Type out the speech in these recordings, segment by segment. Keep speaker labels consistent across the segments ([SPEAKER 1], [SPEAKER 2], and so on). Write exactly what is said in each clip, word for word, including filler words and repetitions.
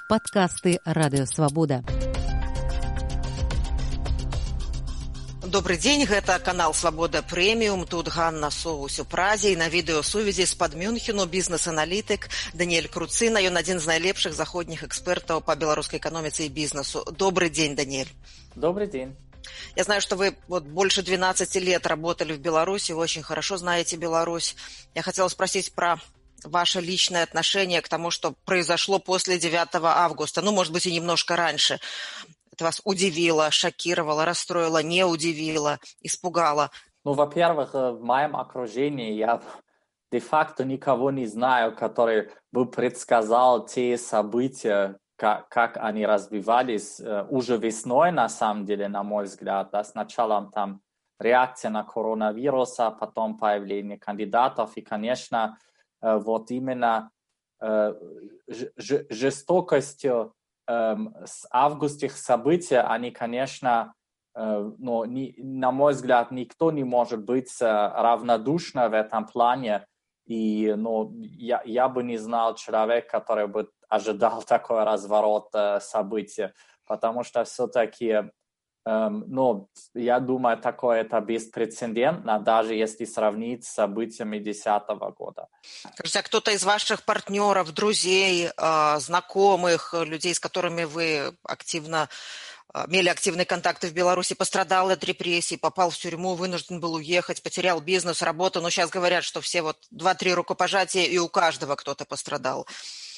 [SPEAKER 1] Подкасты Радыё Свабода.
[SPEAKER 2] Добрый дзень, гэта канал Свабода Прэміум. Тут Ганна Соус у Празе і на відэасувязі з-пад Мюнхену бізнес-аналітык Даніэль Круцына. Ён адзін з найлепшых заходніх экспертаў па беларускай эканоміцы і бізнесу. Добрый день, Даниэль.
[SPEAKER 3] Добрый день.
[SPEAKER 2] Я знаю, что вы вот больше двенадцати лет работали в Беларуси, вы очень хорошо знаете Беларусь. Я хотела спросить про ваше личное отношение к тому, что произошло после девятого августа, ну, может быть, и немножко раньше. Это вас удивило, шокировало, расстроило, не удивило, испугало?
[SPEAKER 3] Ну, во-первых, в моем окружении я де-факто никого не знаю, который бы предсказал те события, как, как они развивались уже весной, на самом деле, на мой взгляд. Да, сначала там реакция на коронавирус, а потом появление кандидатов, и, конечно, вот именно э, ж, жестокостью э, с августских событий, они, конечно, э, ну, не, на мой взгляд, никто не может быть равнодушным в этом плане. И ну, я, я бы не знал человека, который бы ожидал такой разворот э, событий, потому что все-таки Um, ну, я думаю, такое это беспрецедентно, даже если сравнить с событиями две тысячи десятого года.
[SPEAKER 2] Скажите, а кто-то из ваших партнеров, друзей, знакомых, людей, с которыми вы активно имели активные контакты в Беларуси, пострадал от репрессий, попал в тюрьму, вынужден был уехать, потерял бизнес, работу, но сейчас говорят, что все вот два-три рукопожатия, и у каждого кто-то пострадал.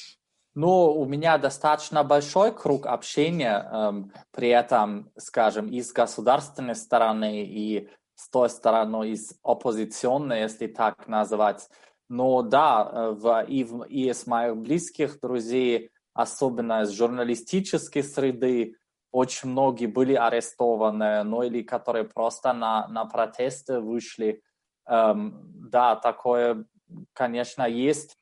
[SPEAKER 3] Ну, у меня достаточно большой круг общения, эм, при этом, скажем, и с государственной стороны, и с той стороны, из оппозиционной, если так назвать. Но да, в, и, в, и из моих близких друзей, особенно из журналистической среды, очень многие были арестованы, ну или которые просто на, на протесты вышли. Эм, да, такое, конечно, есть.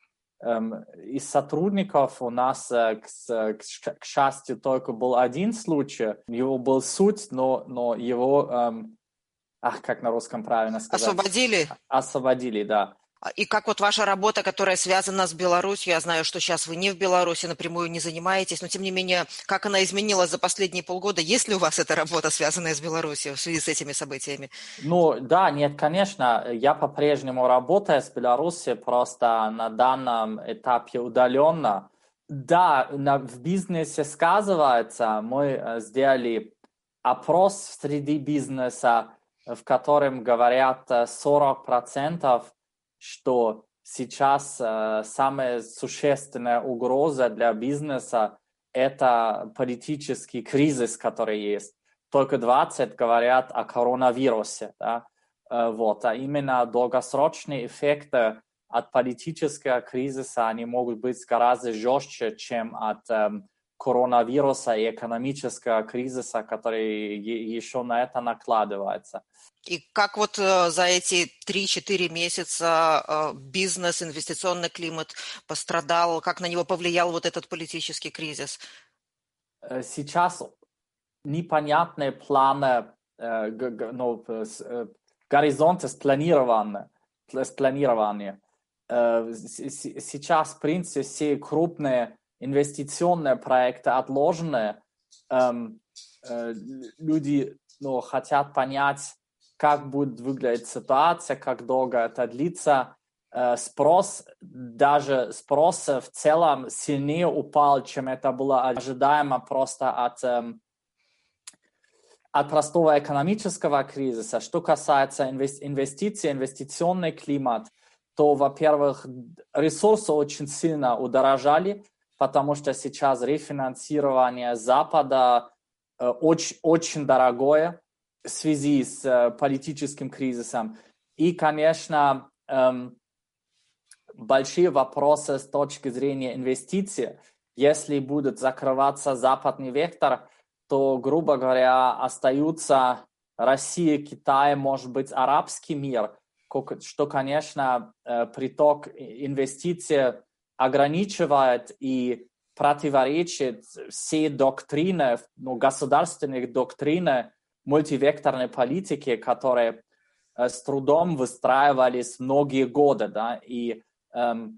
[SPEAKER 3] Из сотрудников у нас, к, к, к счастью, только был один случай. Его был суд, но, но его, эм, ах, как на русском правильно сказать?
[SPEAKER 2] Освободили?
[SPEAKER 3] Освободили, да.
[SPEAKER 2] И как вот ваша работа, которая связана с Беларусью, я знаю, что сейчас вы не в Беларуси, напрямую не занимаетесь, но тем не менее, как она изменилась за последние полгода? Есть ли у вас эта работа, связанная с Беларусью в связи с этими событиями?
[SPEAKER 3] Ну, да, нет, конечно, я по-прежнему работаю с Беларусью, просто на данном этапе удаленно. Да, на, в бизнесе сказывается, мы сделали опрос среди бизнеса, в котором говорят сорок процентов, что сейчас э, самая существенная угроза для бизнеса – это политический кризис, который есть. Только двадцать говорят о коронавирусе. Да? Э, вот. А именно долгосрочные эффекты от политического кризиса, они могут быть гораздо жестче, чем от э, коронавируса и экономического кризиса, который еще на это накладывается.
[SPEAKER 2] И как вот э, за эти три-четыре месяца э, бизнес, инвестиционный климат пострадал, как на него повлиял вот этот политический кризис?
[SPEAKER 3] Сейчас непонятные планы, э, г- ну, э, горизонты спланированы, спланированы. Э, с- сейчас, в принципе, все крупные инвестиционные проекты отложены. Э, э, люди ну, хотят понять, как будет выглядеть ситуация, как долго это длится. Спрос, даже спрос в целом сильнее упал, чем это было ожидаемо просто от, от простого экономического кризиса. Что касается инвестиций, инвестиционный климат, то, во-первых, ресурсы очень сильно удорожали, потому что сейчас рефинансирование Запада очень, очень дорогое в связи с э, политическим кризисом. И, конечно, эм, большие вопросы с точки зрения инвестиций. Если будет закрываться западный вектор, то, грубо говоря, остаются Россия, Китай, может быть, арабский мир, что, конечно, э, приток инвестиций ограничивает и противоречит всей доктрине, ну, государственной доктрине мультивекторной политики, которые э, с трудом выстраивались многие годы, да, и эм,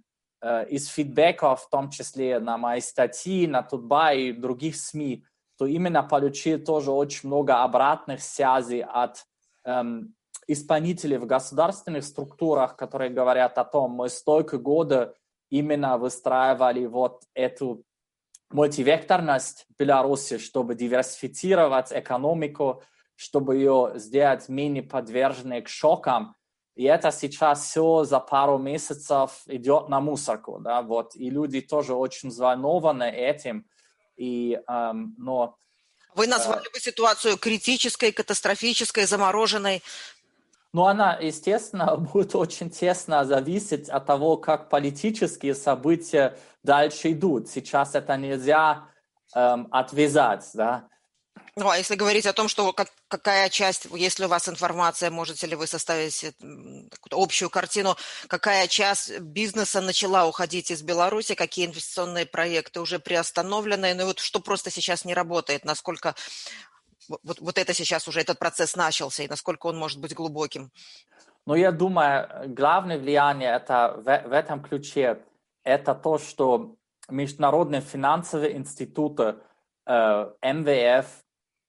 [SPEAKER 3] из фидбэков, в том числе на мои статьи, на Тутба и других СМИ, то именно получил тоже очень много обратных связей от эм, исполнителей в государственных структурах, которые говорят о том, мы столько года именно выстраивали вот эту мультивекторность Беларуси, чтобы диверсифицировать экономику, чтобы ее сделать менее подверженной к шокам. И это сейчас все за пару месяцев идет на мусорку, да, вот. И люди тоже очень взволнованы этим. И, эм, но,
[SPEAKER 2] Вы назвали
[SPEAKER 3] э,
[SPEAKER 2] бы ситуацию критической, катастрофической, замороженной?
[SPEAKER 3] Ну, она, естественно, будет очень тесно зависеть от того, как политические события дальше идут. Сейчас это нельзя эм, отвязать, да.
[SPEAKER 2] Ну, а если говорить о том, что как, какая часть, если у вас информация, можете ли вы составить м, какую-то общую картину, какая часть бизнеса начала уходить из Беларуси, какие инвестиционные проекты уже приостановлены, ну и вот что просто сейчас не работает, насколько вот, вот это сейчас уже, этот процесс начался, и насколько он может быть глубоким?
[SPEAKER 3] Но я думаю, главное влияние это в, в этом ключе, это то, что международные финансовые институты, э, эм вэ эф,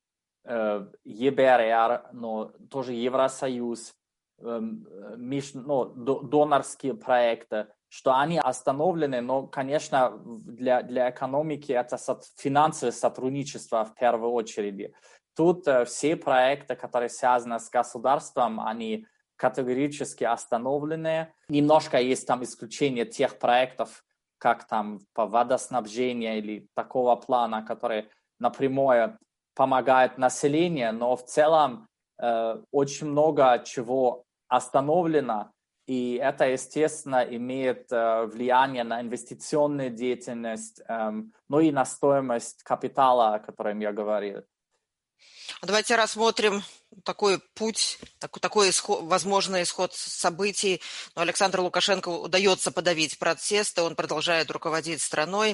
[SPEAKER 3] е бэ эр эр, но тоже Евросоюз, меж, ну, донорские проекты, что они остановлены, но, конечно, для, для экономики это финансовое сотрудничество в первую очередь. Тут все проекты, которые связаны с государством, они категорически остановлены. Немножко есть там исключение тех проектов, как там по водоснабжению или такого плана, которые напрямую помогает населению, но в целом э, очень много чего остановлено, и это, естественно, имеет э, влияние на инвестиционную деятельность, э, ну и на стоимость капитала, о котором я говорил.
[SPEAKER 2] Давайте рассмотрим такой путь, такой, такой исход, возможный исход событий. Но Александру Лукашенко удается подавить протесты, он продолжает руководить страной.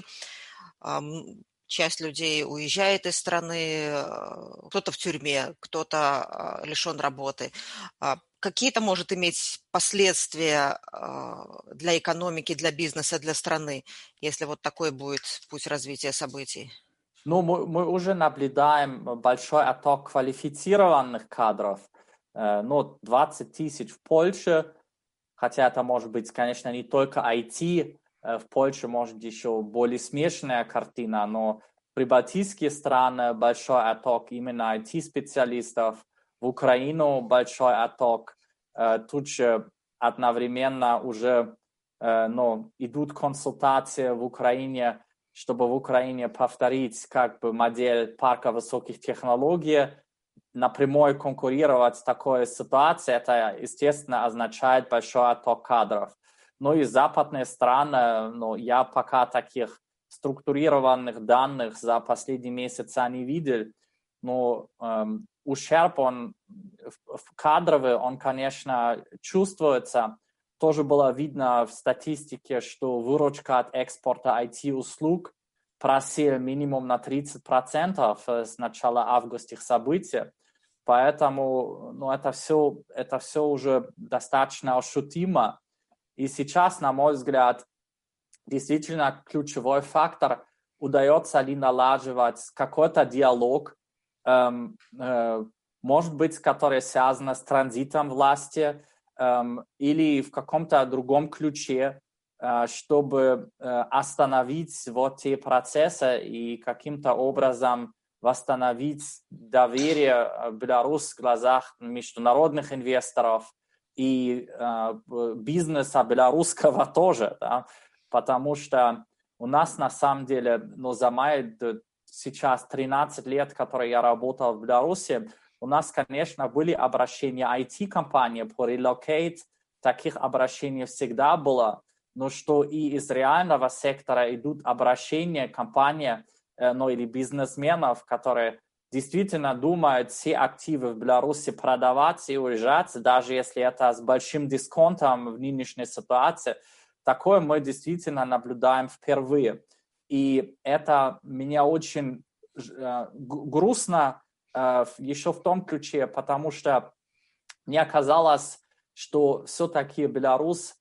[SPEAKER 2] Часть людей уезжает из страны, кто-то в тюрьме, кто-то лишен работы. Какие это может иметь последствия для экономики, для бизнеса, для страны, если вот такой будет путь развития событий?
[SPEAKER 3] Ну, мы, мы уже наблюдаем большой отток квалифицированных кадров. Ну, двадцать тысяч в Польше, хотя это может быть, конечно, не только ай ти. В Польше может еще более смешанная картина, но в прибалтийские страны большой отток именно ай ти-специалистов, в Украину большой отток. Тут же одновременно уже ну, идут консультации в Украине, чтобы в Украине повторить как бы модель парка высоких технологий, напрямую конкурировать с такой ситуацией, это, естественно, означает большой отток кадров. Ну и западные страны, ну, я пока таких структурированных данных за последние месяцы не видел, но эм, ущерб, он кадровый, он, конечно, чувствуется. Тоже было видно в статистике, что выручка от экспорта ай ти-услуг просела минимум на тридцать процентов с начала августовских событий. Поэтому ну, это, все, это все уже достаточно ощутимо. И сейчас, на мой взгляд, действительно ключевой фактор, удается ли налаживать какой-то диалог, эм, э, может быть, который связан с транзитом власти, эм, или в каком-то другом ключе, э, чтобы э, остановить вот те процессы и каким-то образом восстановить доверие Беларуси в глазах международных инвесторов и э, бизнеса белорусского тоже, да? Потому что у нас на самом деле, ну, за мои сейчас тринадцать лет, которые я работал в Беларуси, у нас, конечно, были обращения ай ти-компаний по relocate, таких обращений всегда было, но что и из реального сектора идут обращения компаний, ну, или бизнесменов, которые действительно думают все активы в Беларуси продавать и уезжать, даже если это с большим дисконтом в нынешней ситуации. Такое мы действительно наблюдаем впервые. И это меня очень э, грустно э, еще в том ключе, потому что мне казалось, что все-таки Беларусь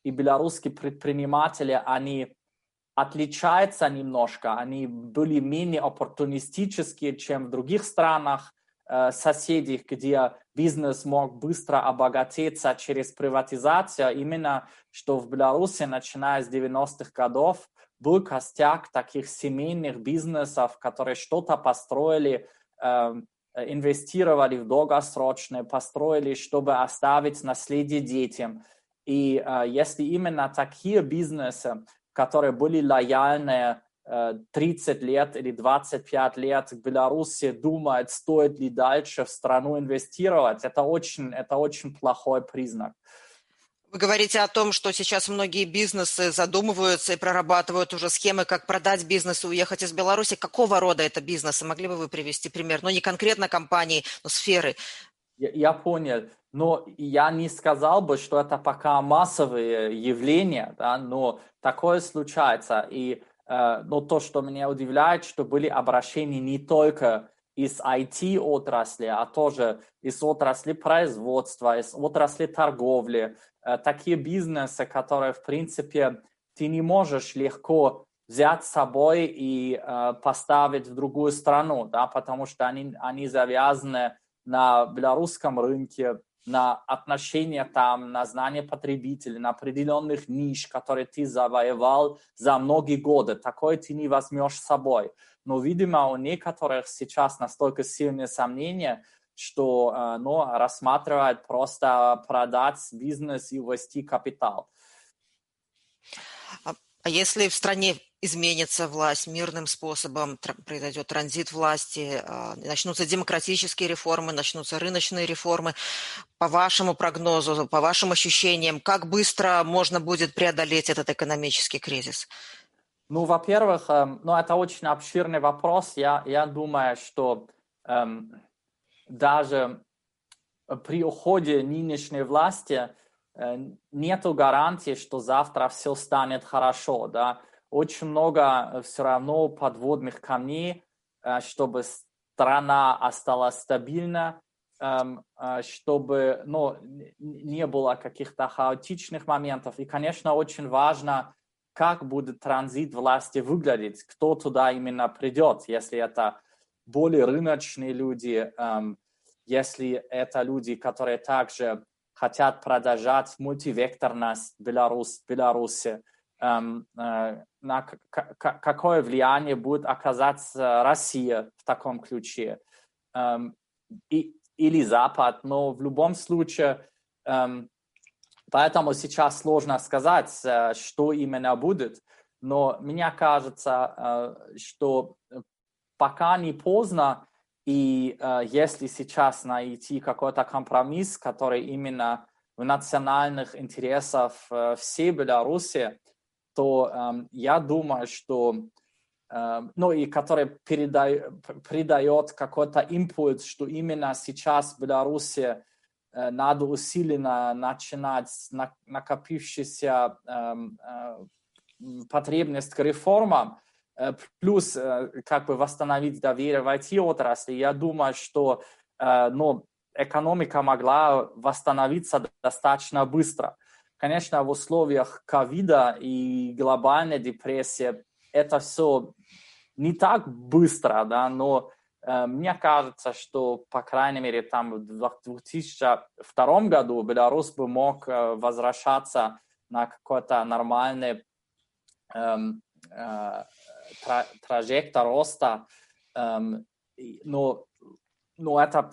[SPEAKER 3] и белорусские предприниматели, они отличаются немножко, они были менее оппортунистические, чем в других странах, э, соседей, где бизнес мог быстро обогатиться через приватизацию. Именно что в Беларуси, начиная с девяностых годов, был костяк таких семейных бизнесов, которые что-то построили, э, инвестировали в долгосрочное, построили, чтобы оставить наследие детям. И э, если именно такие бизнесы, которые были лояльны э, тридцать лет или двадцать пять лет к Беларуси, думают, стоит ли дальше в страну инвестировать, это очень, это очень плохой признак.
[SPEAKER 2] Вы говорите о том, что сейчас многие бизнесы задумываются и прорабатывают уже схемы, как продать бизнес и уехать из Беларуси. Какого рода это бизнесы? Могли бы вы привести пример? Ну, не конкретно компании, но сферы.
[SPEAKER 3] Я, я понял, но я не сказал бы, что это пока массовые явления, да, но такое случается. И э, но то, что меня удивляет, что были обращения не только из ай ти-отрасли, а тоже из отрасли производства, из отрасли торговли. Такие бизнесы, которые, в принципе, ты не можешь легко взять с собой и э, поставить в другую страну, да, потому что они, они завязаны на белорусском рынке, на отношения там, на знание потребителей, на определенных ниш, которые ты завоевал за многие годы. Такое ты не возьмешь с собой. Но, видимо, у некоторых сейчас настолько сильные сомнения, что э, ну, рассматривают просто продать бизнес и увести капитал.
[SPEAKER 2] А, а если в стране изменится власть мирным способом, тр- произойдет транзит власти, э, начнутся демократические реформы, начнутся рыночные реформы, по вашему прогнозу, по вашим ощущениям, как быстро можно будет преодолеть этот экономический кризис?
[SPEAKER 3] Ну, во-первых, э, ну, это очень обширный вопрос. Я, я думаю, что э, даже при уходе нынешней власти э, нету гарантии, что завтра все станет хорошо, да. Очень много все равно подводных камней, э, чтобы страна осталась стабильна, э, э, чтобы, ну, не было каких-то хаотичных моментов. И, конечно, очень важно, как будет транзит власти выглядеть, кто туда именно придет, если это более рыночные люди, э, если это люди, которые также хотят продолжать мультивекторность Беларусь, Беларуси, эм, э, на к- к- какое влияние будет оказать Россия в таком ключе, эм, и, или Запад, но в любом случае, эм, поэтому сейчас сложно сказать, э, что именно будет, но мне кажется, э, что пока не поздно. И э, если сейчас найти какой-то компромисс, который именно в национальных интересах э, всей Беларуси, то э, я думаю, что, э, ну и который передай, придает какой-то импульс, что именно сейчас в Беларуси э, надо усиленно начинать на, накопившуюся э, э, потребность к реформам, плюс как бы восстановить доверие в ай ти-отрасли. Я думаю, что ну, экономика могла восстановиться достаточно быстро. Конечно, в условиях ковида и глобальной депрессии это все не так быстро, да, но э, мне кажется, что, по крайней мере, там в две тысячи втором году Беларусь бы мог э, возвращаться на какой-то нормальный э, э, траектория роста, эм, но, но это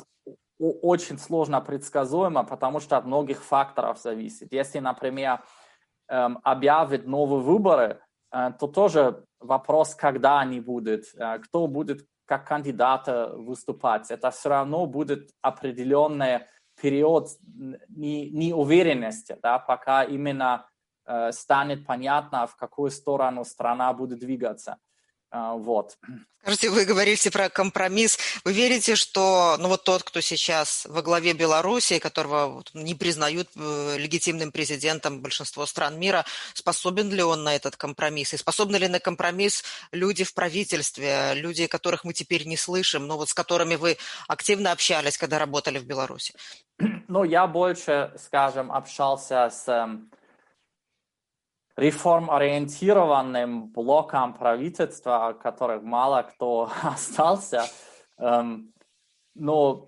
[SPEAKER 3] очень сложно предсказуемо, потому что от многих факторов зависит. Если, например, эм, объявят новые выборы, э, то тоже вопрос, когда они будут, э, кто будет как кандидата выступать. Это все равно будет определенный период неуверенности, да, пока именно э, станет понятно, в какую сторону страна будет двигаться. Вот.
[SPEAKER 2] Скажите, вы говорите про компромисс. Вы верите, что ну, вот тот, кто сейчас во главе Беларуси, которого вот, не признают э, легитимным президентом большинство стран мира, способен ли он на этот компромисс? И способны ли на компромисс люди в правительстве, люди, которых мы теперь не слышим, но вот с которыми вы активно общались, когда работали в Беларуси?
[SPEAKER 3] Ну, я больше, скажем, общался с реформоориентированным блоком правительства, от которых мало кто остался. Эм, но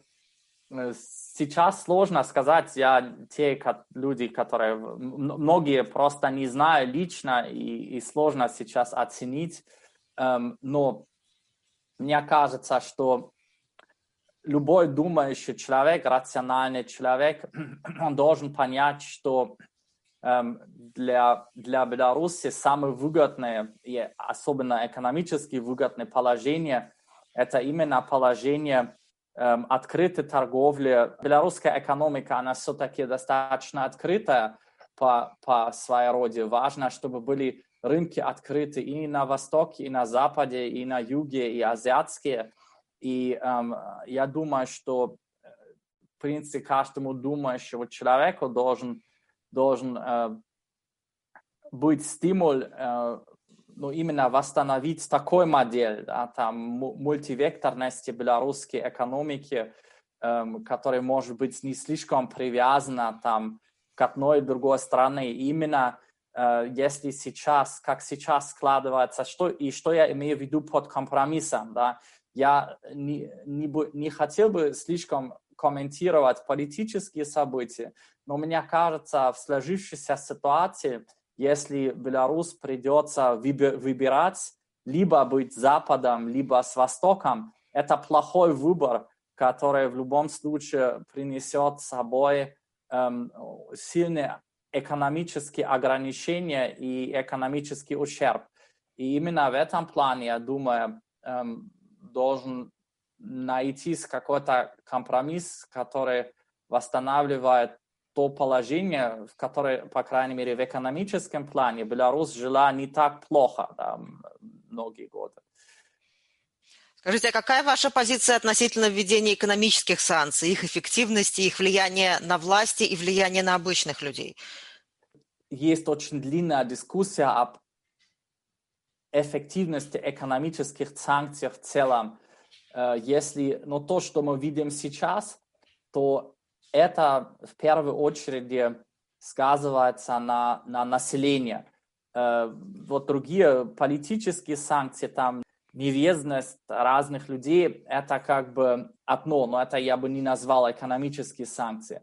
[SPEAKER 3] сейчас сложно сказать, я те люди, которые многие просто не знаю лично, и, и сложно сейчас оценить, эм, но мне кажется, что любой думающий человек, рациональный человек, он должен понять, что эм, для, для Беларуси самое выгодное, и особенно экономически выгодное положение, это именно положение эм, открытой торговли. Белорусская экономика, она все-таки достаточно открытая по, по своей роде. Важно, чтобы были рынки открыты и на востоке, и на западе, и на юге, и азиатские. И эм, я думаю, что, в принципе, каждому думающему человеку должен, должен э, быть стимул э, ну, именно восстановить такой модель, да, там, мультивекторности белорусской экономики, э, которая может быть не слишком привязана там, к одной и другой стране. Именно э, если сейчас, как сейчас складывается, что, и что я имею в виду под компромиссом, да, я не, не, не хотел бы слишком комментировать политические события, но мне кажется, в сложившейся ситуации, если Беларусь придется выбирать либо быть Западом, либо с Востоком, это плохой выбор, который в любом случае принесет с собой эм, сильные экономические ограничения и экономический ущерб. И именно в этом плане, я думаю, эм, должен найти какой-то компромисс, который восстанавливает то положение, в которое, по крайней мере, в экономическом плане Беларусь жила не так плохо, да, многие годы.
[SPEAKER 2] Скажите, а какая ваша позиция относительно введения экономических санкций, их эффективности, их влияния на власти и влияния на обычных людей?
[SPEAKER 3] Есть очень длинная дискуссия об эффективности экономических санкций в целом. Если, но то, что мы видим сейчас, то это в первую очередь сказывается на, на населении. Вот другие политические санкции, там невежность разных людей, это как бы одно, но это я бы не назвал экономические санкции.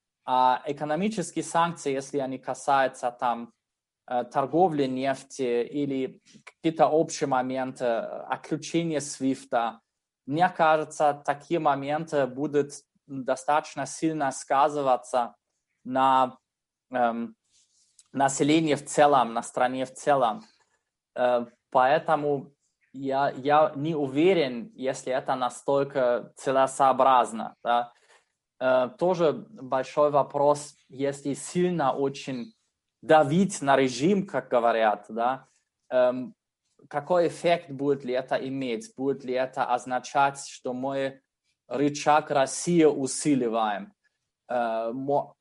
[SPEAKER 3] А экономические санкции, если они касаются там торговли нефти или какие-то общие моменты, отключения свифта, мне кажется, такие моменты будут достаточно сильно сказываться на эм, населении в целом, на стране в целом. Э, поэтому я, я не уверен, если это настолько целесообразно. Да. Э, тоже большой вопрос, если сильно очень давить на режим, как говорят, да, эм, какой эффект будет ли это иметь? Будет ли это означать, что мы рычаг России усиливаем? Э,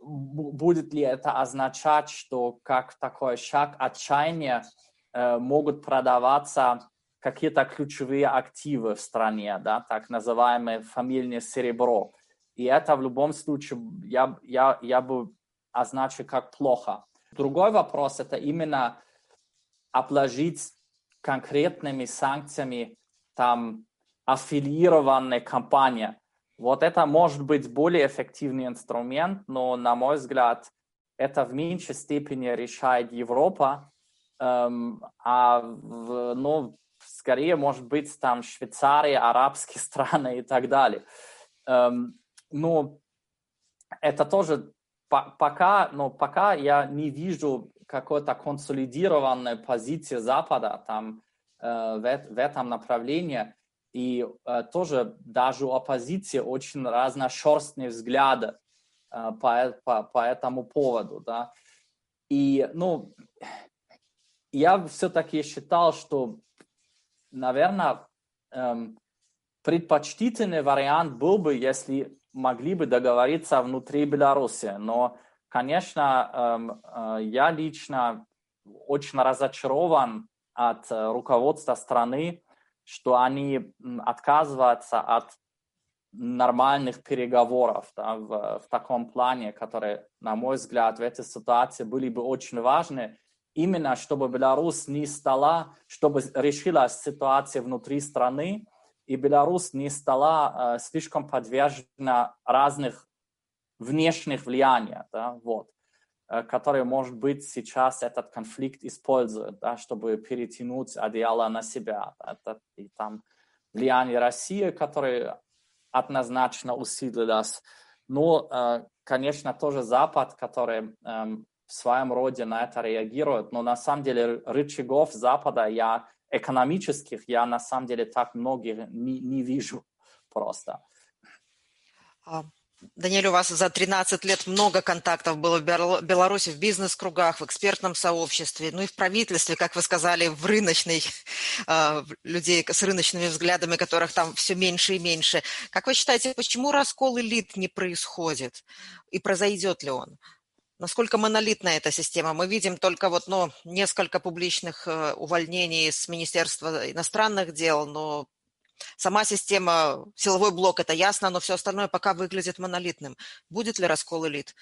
[SPEAKER 3] будет ли это означать, что как такой шаг отчаяния э, могут продаваться какие-то ключевые активы в стране, да, так называемое фамильное серебро? И это в любом случае я, я, я бы означил как плохо. Другой вопрос – это именно обложить конкретными санкциями там аффилированные компании. Вот это может быть более эффективный инструмент, но, на мой взгляд, это в меньшей степени решает Европа, эм, а в, ну, скорее, может быть, там Швейцария, арабские страны и так далее. Эм, но это тоже пока, но пока я не вижу какой-то консолидированной позиции Запада там, э, в, в этом направлении. И э, тоже даже у оппозиции очень разношерстные взгляды э, по, по, по этому поводу. Да. И ну, я все-таки считал, что, наверное, эм, предпочтительный вариант был бы, если могли бы договориться внутри Беларуси. Но, конечно, я лично очень разочарован от руководства страны, что они отказываются от нормальных переговоров, да, в, в таком плане, которые, на мой взгляд, в этой ситуации были бы очень важны. именно чтобы Беларусь не стала, чтобы решилась ситуация внутри страны, и Беларусь не стала э, слишком подвержена разных внешних влияний, да, вот, э, которые, может быть, сейчас этот конфликт используют, да, чтобы перетянуть одеяло на себя. Это, и там влияние России, которое однозначно усилилось. Но, э, конечно, тоже Запад, который э, в своем роде на это реагирует. Но на самом деле рычагов Запада я экономических я на самом деле так многих не, не вижу просто.
[SPEAKER 2] Даниэль, у вас за тринадцать лет много контактов было в Беларуси, в бизнес-кругах, в экспертном сообществе, ну и в правительстве, как вы сказали, в рыночной, людей с рыночными взглядами, которых там все меньше и меньше. Как вы считаете, почему раскол элит не происходит? И произойдет ли он? Насколько монолитна эта система? Мы видим только вот, ну, несколько публичных увольнений с Министерства иностранных дел, но сама система, силовой блок, это ясно, но все остальное пока выглядит монолитным. Будет ли раскол элит?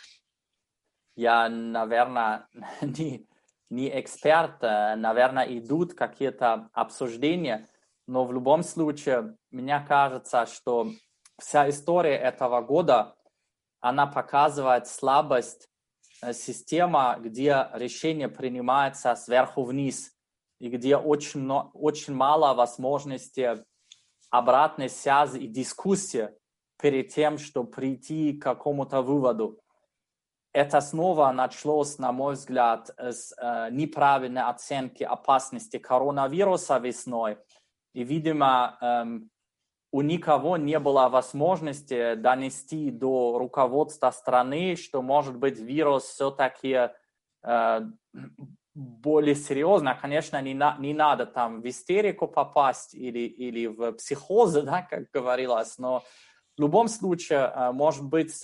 [SPEAKER 3] Я, наверное, не, не эксперт, наверное, идут какие-то обсуждения, но в любом случае, мне кажется, что вся история этого года, она показывает слабость системы, где решение принимается сверху вниз, и где очень, очень мало возможностей обратной связи и дискуссии перед тем, чтобы прийти к какому-то выводу. Это снова началось, на мой взгляд, с э, неправильной оценки опасности коронавируса весной. И, видимо, эм, у никого не было возможности донести до руководства страны, что, может быть, вирус все-таки э, более серьезно. Конечно, не, на, не надо там в истерику попасть или, или в психозы, да, как говорилось, но в любом случае, может быть,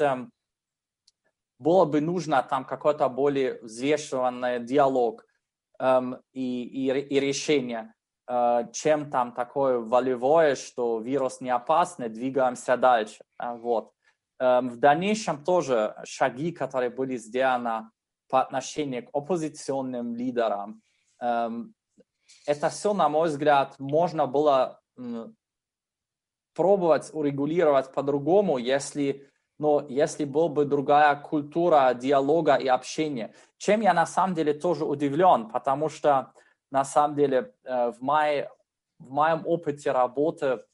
[SPEAKER 3] было бы нужно там какой-то более взвешенный диалог эм, и, и, и решение, э, чем там такое волевое, что вирус не опасный, двигаемся дальше. Вот. Эм, в дальнейшем тоже шаги, которые были сделаны по отношению к оппозиционным лидерам. Это все, на мой взгляд, можно было пробовать урегулировать по-другому, если, но если была бы другая культура диалога и общения. Чем я на самом деле тоже удивлен, потому что на самом деле в, моей, в моем опыте работы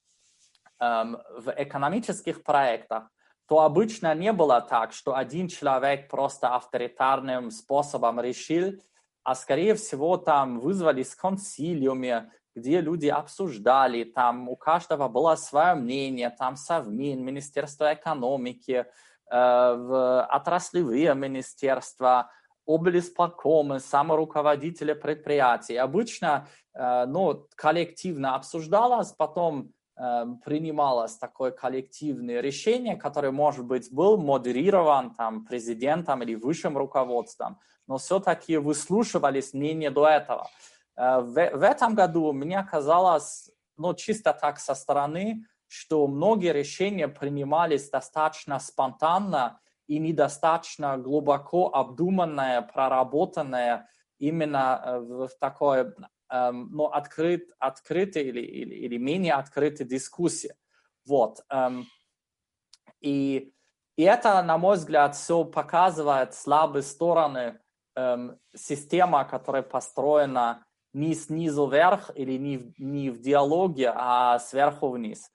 [SPEAKER 3] в экономических проектах то обычно не было так, что один человек просто авторитарным способом решил, а скорее всего там вызвались консилиумы, где люди обсуждали, там у каждого было свое мнение, там Совмин, Министерство экономики, э, отраслевые министерства, облисполкомы, саморуководители предприятий. Обычно э, ну, коллективно обсуждалось, потом принималось такое коллективное решение, которое, может быть, был модерирован там, президентом или высшим руководством, но все-таки выслушивались мнения до этого. В, в этом году мне казалось, ну, чисто так со стороны, что многие решения принимались достаточно спонтанно и недостаточно глубоко обдуманное, проработанное именно в такой Um, но открыт, открытые или, или, или менее открытые дискуссии. Вот. Um, и, и это, на мой взгляд, все показывает слабые стороны um, системы, которая построена не снизу вверх или не в, не в диалоге, а сверху вниз.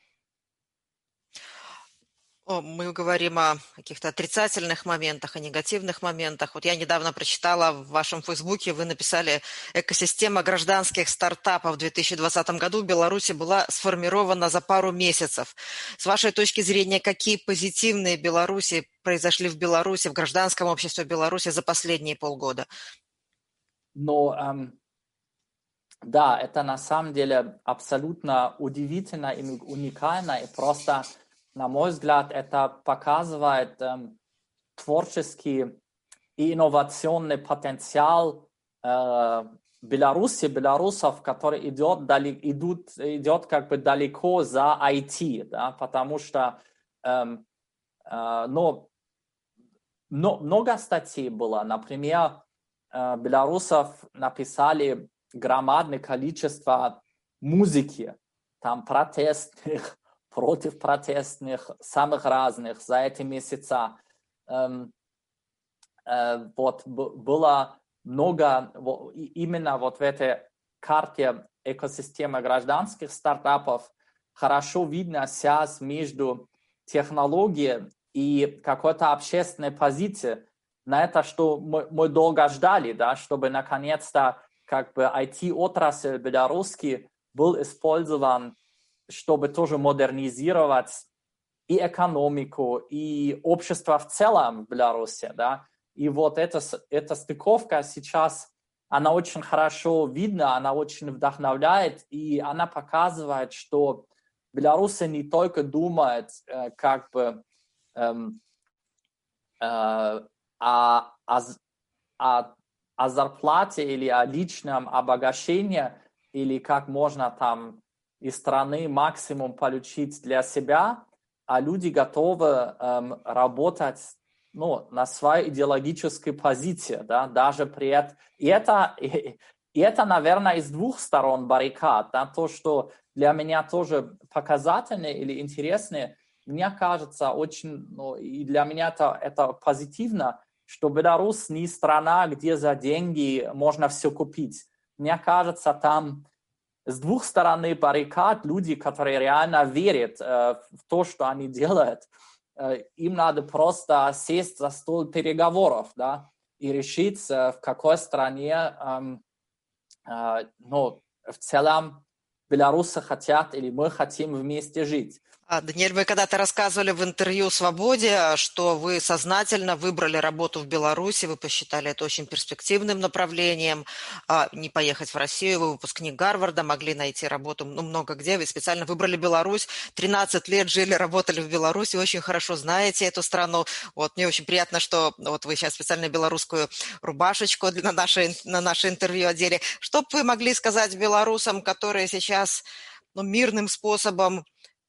[SPEAKER 2] Мы говорим о каких-то отрицательных моментах, о негативных моментах. Вот я недавно прочитала в вашем Фейсбуке, вы написали, экосистема гражданских стартапов в две тысячи двадцатом году в Беларуси была сформирована за пару месяцев. С вашей точки зрения, какие позитивные Беларуси произошли в Беларуси, в гражданском обществе Беларуси за последние полгода?
[SPEAKER 3] Ну, эм, да, это на самом деле абсолютно удивительно и уникально, и просто... На мой взгляд, это показывает эм, творческий и инновационный потенциал э, Беларуси, белорусов, который идет, дали, идут, идет как бы далеко за ай ти, да, потому что эм, э, но, но, много статей было, например, э, белорусов написали громадное количество музыки, там протестных, против протестных, самых разных за эти месяца. Эм, э, вот б- было много, вот, именно вот в этой карте экосистемы гражданских стартапов хорошо видна связь между технологией и какой-то общественной позицией. На это, что мы, мы долго ждали, да, чтобы наконец-то как бы ай ти-отрасль белорусский был использован, чтобы тоже модернизировать и экономику, и общество в целом в Беларуси, да. И вот эта, эта стыковка сейчас, она очень хорошо видна, она очень вдохновляет, и она показывает, что белорусы не только думают э, как бы эм, э, о, о, о, о зарплате или о личном обогащении, или как можно там из страны максимум получить для себя, а люди готовы эм, работать ну, на своей идеологической позиции, да, даже при этом. И это, и, и это, наверное, из двух сторон баррикад, да, то, что для меня тоже показательно или интересно, мне кажется, очень, ну, и для меня это, это позитивно, что Беларусь не страна, где за деньги можно все купить. Мне кажется, там с двух сторон баррикад люди, которые реально верят э, в то, что они делают, э, им надо просто сесть за стол переговоров, да, и решить, э, в какой стране, э, э, ну, в целом белорусы хотят или мы хотим вместе жить.
[SPEAKER 2] Даниэль, вы когда-то рассказывали в интервью «Свободе», что вы сознательно выбрали работу в Беларуси, вы посчитали это очень перспективным направлением, не поехать в Россию, вы выпускник Гарварда, могли найти работу ну, много где, вы специально выбрали Беларусь, тринадцать лет жили, работали в Беларуси, очень хорошо знаете эту страну. Вот, мне очень приятно, что вот вы сейчас специально белорусскую рубашечку на наше, на наше интервью одели. Что бы вы могли сказать белорусам, которые сейчас ну, мирным способом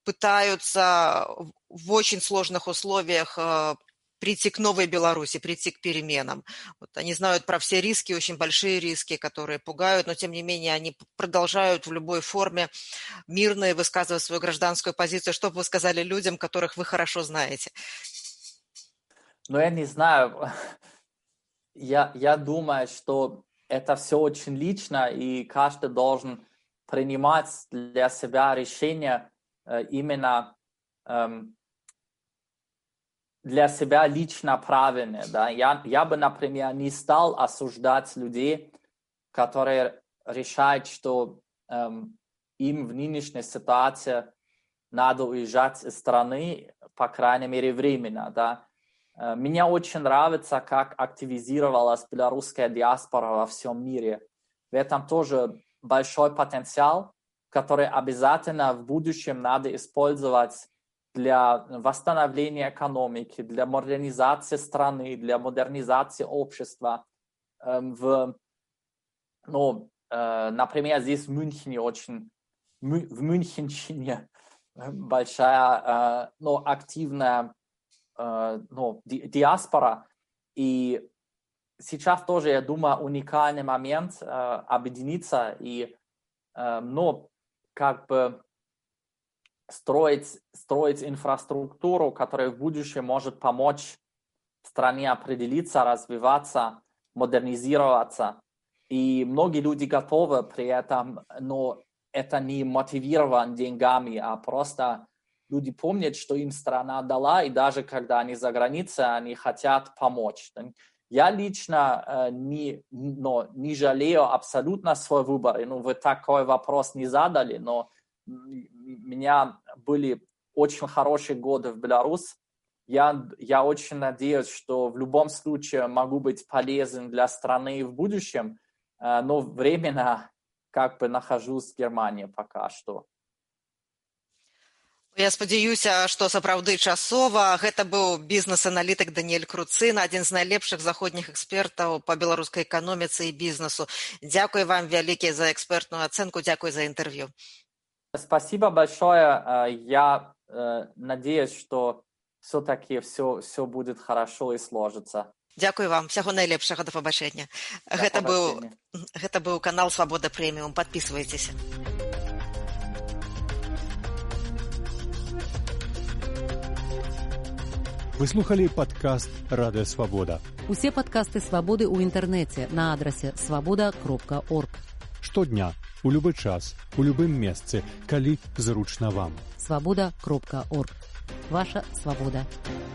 [SPEAKER 2] пытаются в очень сложных условиях э, прийти к новой Беларуси, прийти к переменам. Вот они знают про все риски, очень большие риски, которые пугают, но тем не менее они продолжают в любой форме мирно высказывать свою гражданскую позицию. Что бы вы сказали людям, которых вы хорошо знаете?
[SPEAKER 3] Ну, я не знаю. Я, я думаю, что это все очень лично, и каждый должен принимать для себя решение именно эм, для себя лично правильное. Да? Я, я бы, например, не стал осуждать людей, которые решают, что эм, им в нынешней ситуации надо уезжать из страны, по крайней мере, временно. Да? Мне очень нравится, как активизировалась белорусская диаспора во всем мире. В этом тоже большой потенциал, который обязательно в будущем надо использовать для восстановления экономики, для модернизации страны, для модернизации общества. В, ну, например, здесь в Мюнхене очень, в Мюнхенщине большая, ну, активная ну, ди- диаспора. И сейчас тоже, я думаю, уникальный момент э, объединиться и э, ну, как бы строить, строить инфраструктуру, которая в будущем может помочь стране определиться, развиваться, модернизироваться. И многие люди готовы при этом, но это не мотивировано деньгами, а просто люди помнят, что им страна дала, и даже когда они за границей, они хотят помочь. Я лично э, не, но, не жалею абсолютно свой выбор. И, ну, вы такой вопрос не задали, но у меня были очень хорошие годы в Беларуси. Я, я очень надеюсь, что в любом случае могу быть полезен для страны в будущем, э, но временно как бы нахожусь в Германии пока что.
[SPEAKER 2] Я спадзяюся, што сапраўды часова. Гэта быў бізнес-аналітык Даниэль Круцын, адзін з найлепшых заходніх экспертаў па беларускай эканоміцы і бізнесу. Дзякуй вам вялікі за экспертную ацэнку, дзякуй за интервью.
[SPEAKER 3] Спасибо большое. Я э, надеюсь, что все-таки все, все будет хорошо и сложится.
[SPEAKER 2] Дзякуй вам, усяго найлепшага, да пабачэння. Гэта быў, гэта быў канал Свабода Прэміум, падпісвайцеся.
[SPEAKER 4] Вы слухали падкаст Радыё Свабода.
[SPEAKER 1] Усе падкасты Свабоды ў інтэрнэце на адрасе свабода кропка орг.
[SPEAKER 4] Штодня, у любы час, у любым месцы, калі зручна вам.
[SPEAKER 1] свабода кропка орг. Ваша свабода.